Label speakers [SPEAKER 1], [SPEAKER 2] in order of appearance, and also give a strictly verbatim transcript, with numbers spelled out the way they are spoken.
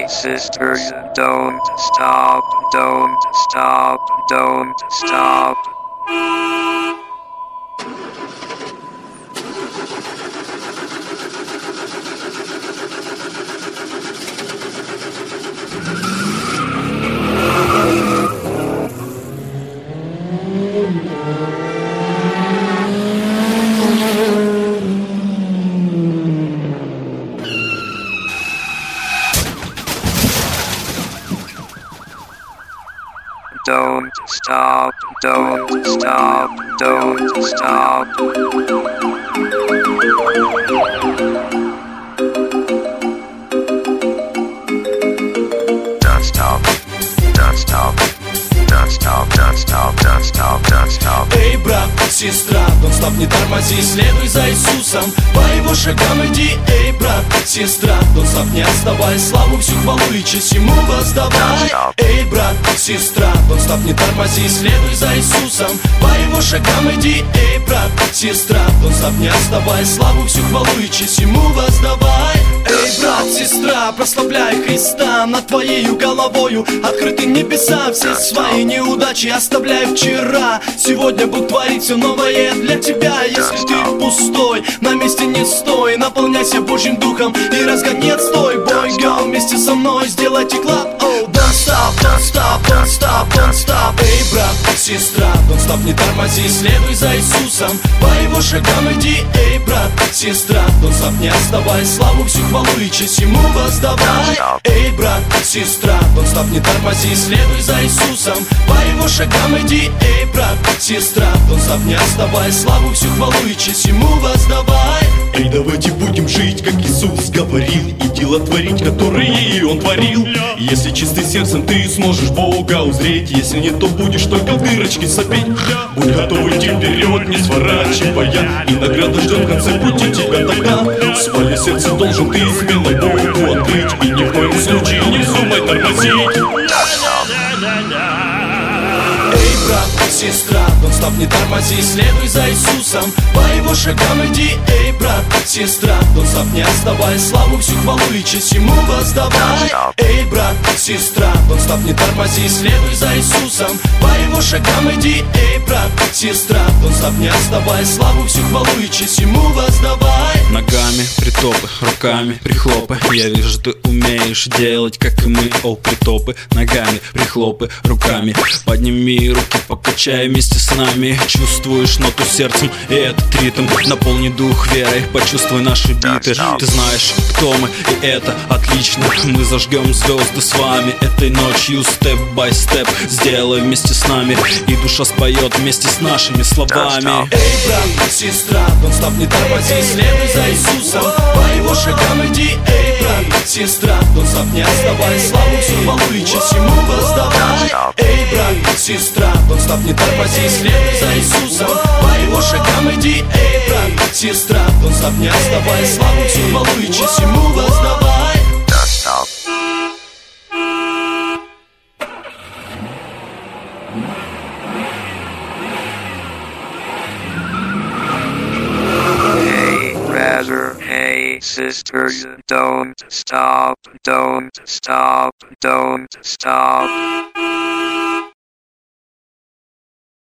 [SPEAKER 1] sisters, don't stop, don't stop, don't stop. Don't stop, don't stop, don't stop. Don't stop, don't stop, don't stop, don't stop, don't stop, don't stop.
[SPEAKER 2] Эй, брат, сестра, don't stop, не тормози, следуй за Иисусом, по его шагам иди. Эй, брат, сестра, don't stop, не отставай, славу всю хвалу и честь ему воздавай. Эй, брат, сестра, don't stop, не тормози, следуй за Иисусом, по его шагам иди. Эй, брат, сестра, don't stop, не отставай, славу всю хвалу и честь ему воздавай. Эй, брат, сестра, прославляй Христа над твоею головою. Открыты небеса, все свои неудачи оставляй вчера. Сегодня Бог творит все новое для тебя. Если ты пустой, на месте не стой, наполняйся Божьим Духом и разгони отстой. Бой, girl, вместе со мной сделайте клап. Oh, don't stop, don't stop, don't stop, don't stop. Эй, брат, сестра, don't stop, не тормози, следуй за Иисусом, по его шагам иди. Эй, брат, сестра, don't stop, не отставай, славу всю хвалу и честь ему воздавай. Эй, брат, сестра, don't stop, не тормози, следуй за Иисусом, по его шагам иди. Эй, брат, сестра, don't stop, не отставай, славу всю хвалу и честь ему воздавай.
[SPEAKER 3] Эй, давайте будем жить, как Иисус говорил, и дела творить, которые Он творил. Если чистым сердцем ты сможешь Бога узреть, если нет, то будешь только в дырочке сопеть. Будь готов идти вперед, не сворачивая, и награда ждет в конце пути тебя тогда. Свое сердце должен ты смело Богу открыть, и ни в коем случае не вздумай тормозить.
[SPEAKER 2] Эй, брат, сестра, don't stop, не тормози, следуй за Иисусом, по его шагам иди. Эй, брат, сестра, don't stop, не отставай, славу всю хвалу и честь ему воздавай. Эй, брат, сестра, don't stop, не тормози, следуй за Иисусом, по его шагам иди. Эй, брат, сестра, don't stop, не отставай, славу всю хвалу и честь ему воздавай.
[SPEAKER 4] Ногами притопы, руками прихлопы. Я вижу, ты умеешь делать, как и мы. О, притопы, ногами прихлопы, руками. Подними руки, покачай вместе с нами. Чувствуешь ноту сердцем и этот ритм. Наполни дух верой, почувствуй наши биты. Ты знаешь, кто мы, и это отлично. Мы зажгем звезды с вами этой ночью. Степ-бай-степ, сделай вместе с нами, и душа споет вместе с нашими словами.
[SPEAKER 2] Эй, брат, сестра, don't stop, не тормози, следуй за Иисусом, по его шагам иди. Эй, брат, сестра, don't stop, не отставай, славу всю хвалу и честь ему воздавай. Эй, брат, сестра, don't stop, не тормози, следуй за Иисусом, по его шагам иди. Эй, брат, сестра, don't stop, не отставай, славу всю хвалу и честь ему воздавай.
[SPEAKER 1] Don't stop. Hey, brother, hey, sisters, don't stop, don't stop, don't stop.